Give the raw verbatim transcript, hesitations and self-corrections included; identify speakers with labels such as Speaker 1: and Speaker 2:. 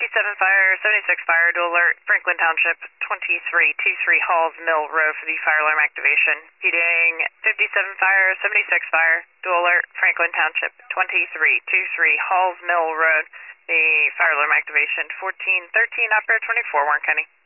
Speaker 1: fifty-seven fire, seventy-six fire, dual alert, Franklin Township, twenty-three twenty-three Halls Mill Road for the fire alarm activation. Repeating, fifty-seven fire, seventy-six fire, dual alert, Franklin Township, twenty-three twenty-three Halls Mill Road, the fire alarm activation. fourteen thirteen, operator twenty-four, Warren County.